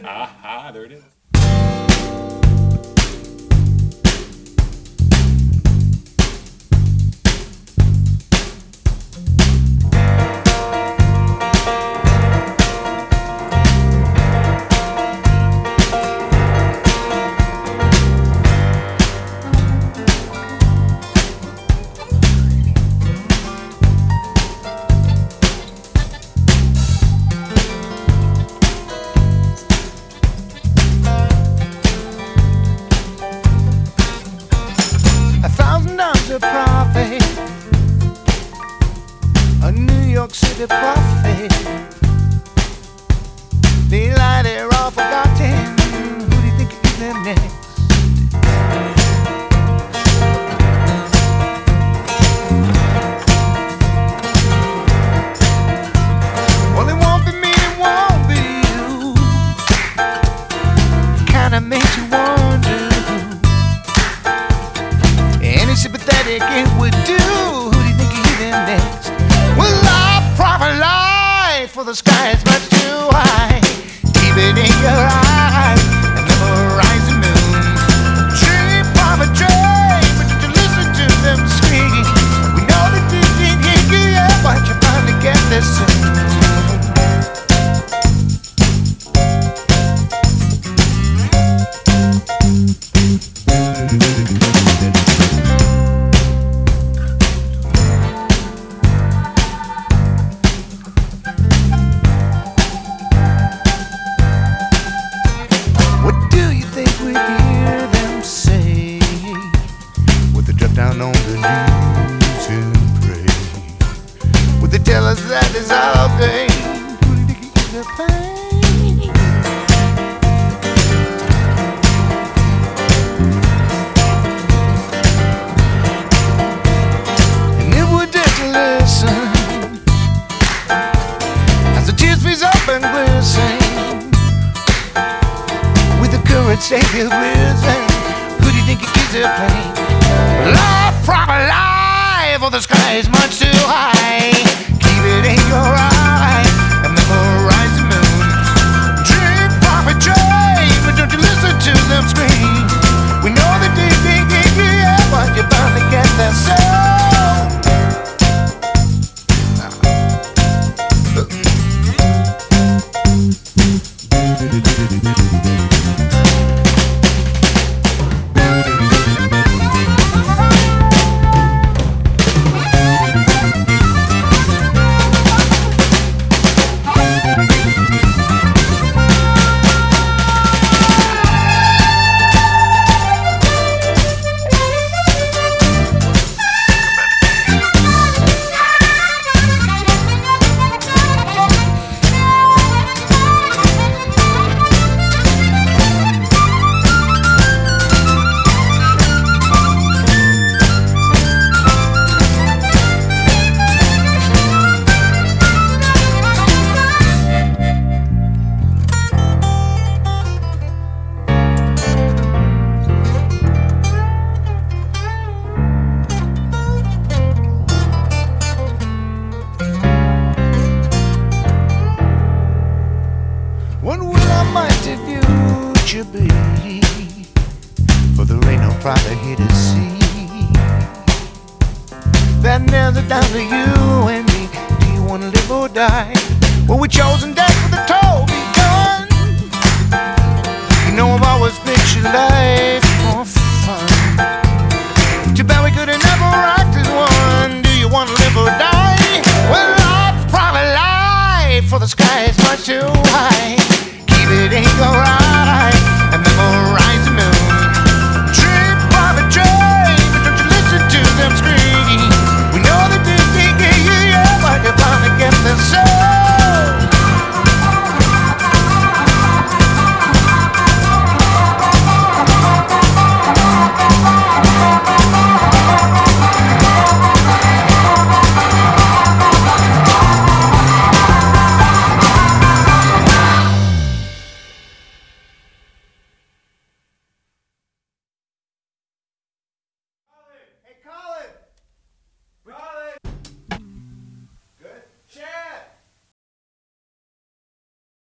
Aha, there it is. A prophet, a New York City prophet. They lie, they're all forgotten. Who do you think is them next? Well, it won't be me, it won't be you. Kinda makes you wonder. Any sympathetic it would do. Who do you think you hear them next? Well, I prophet life, for the sky is much too high. Keep it in your eyes and memorize the moon. Dream, prophet, dream, but did you listen to them scream? We know that you didn't hear you, but you're bound to get this soon. Down on the knees and pray. Would they tell us that it's our pain? Who do you think is the pain? And if we just listen, as the tears freeze up and glisten, with the current state of risen, who do you think it gives the pain? Love, proper life, for the sky is much too high. Keep it in your eye and memorize the moon. Dream, prophet, dream, but don't you listen to them scream. We know that they think yeah, but you're bound to get there soon. What will our mighty future be? For there ain't no prophet here to see. That nails it down to you and me. Do you wanna live or die? Well, we chosen death with a toll begun. You know I've always pictured life for fun. Too bad we could've never acted one. Do you wanna live or die? Well, I'd probably lie, for the sky is much too high. Keep it in your eyes.